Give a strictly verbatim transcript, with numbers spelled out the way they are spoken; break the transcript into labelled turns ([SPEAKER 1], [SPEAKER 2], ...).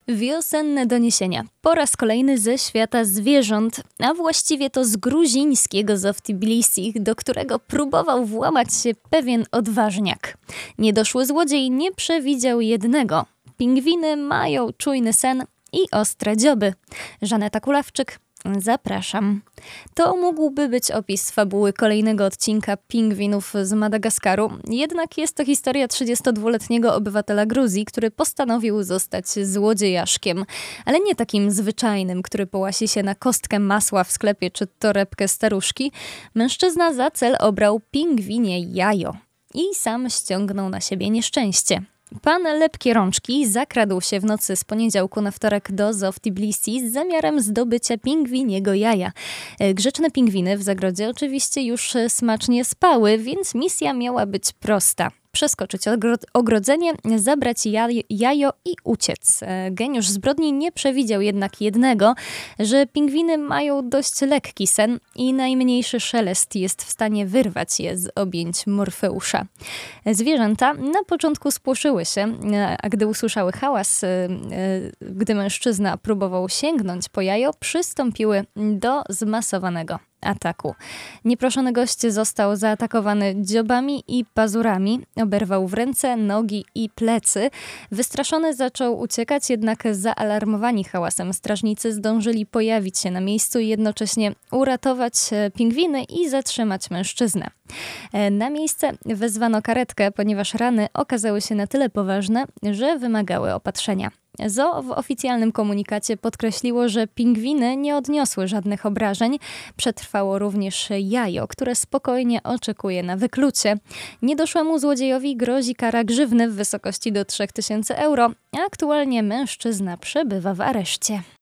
[SPEAKER 1] Wiosenne doniesienia. Po raz kolejny ze świata zwierząt, a właściwie to z gruzińskiego zoo w Tbilisi, do którego próbował włamać się pewien odważniak. Niedoszły złodziej nie przewidział jednego. Pingwiny mają czujny sen i ostre dzioby. Żaneta Kulawczyk, zapraszam. To mógłby być opis fabuły kolejnego odcinka Pingwinów z Madagaskaru, jednak jest to historia trzydziestodwuletniego obywatela Gruzji, który postanowił zostać złodziejaszkiem, ale nie takim zwyczajnym, który połasi się na kostkę masła w sklepie czy torebkę staruszki. Mężczyzna za cel obrał pingwinie jajo i sam ściągnął na siebie nieszczęście. Pan Lepkie Rączki zakradł się w nocy z poniedziałku na wtorek do zoo w Tbilisi z zamiarem zdobycia pingwiniego jaja. Grzeczne pingwiny w zagrodzie oczywiście już smacznie spały, więc misja miała być prosta. Przeskoczyć ogrodzenie, zabrać jaj, jajo i uciec. Geniusz zbrodni nie przewidział jednak jednego, że pingwiny mają dość lekki sen i najmniejszy szelest jest w stanie wyrwać je z objęć Morfeusza. Zwierzęta na początku spłoszyły się, a gdy usłyszały hałas, gdy mężczyzna próbował sięgnąć po jajo, przystąpiły do zmasowanego ataku. Nieproszony gość został zaatakowany dziobami i pazurami, oberwał w ręce, nogi i plecy. Wystraszony zaczął uciekać, jednak zaalarmowani hałasem strażnicy zdążyli pojawić się na miejscu i jednocześnie uratować pingwiny i zatrzymać mężczyznę. Na miejsce wezwano karetkę, ponieważ rany okazały się na tyle poważne, że wymagały opatrzenia. Zoo w oficjalnym komunikacie podkreśliło, że pingwiny nie odniosły żadnych obrażeń. Przetrwało również jajo, które spokojnie oczekuje na wyklucie. Niedoszłemu złodziejowi grozi kara grzywny w wysokości do trzech tysięcy euro, a aktualnie mężczyzna przebywa w areszcie.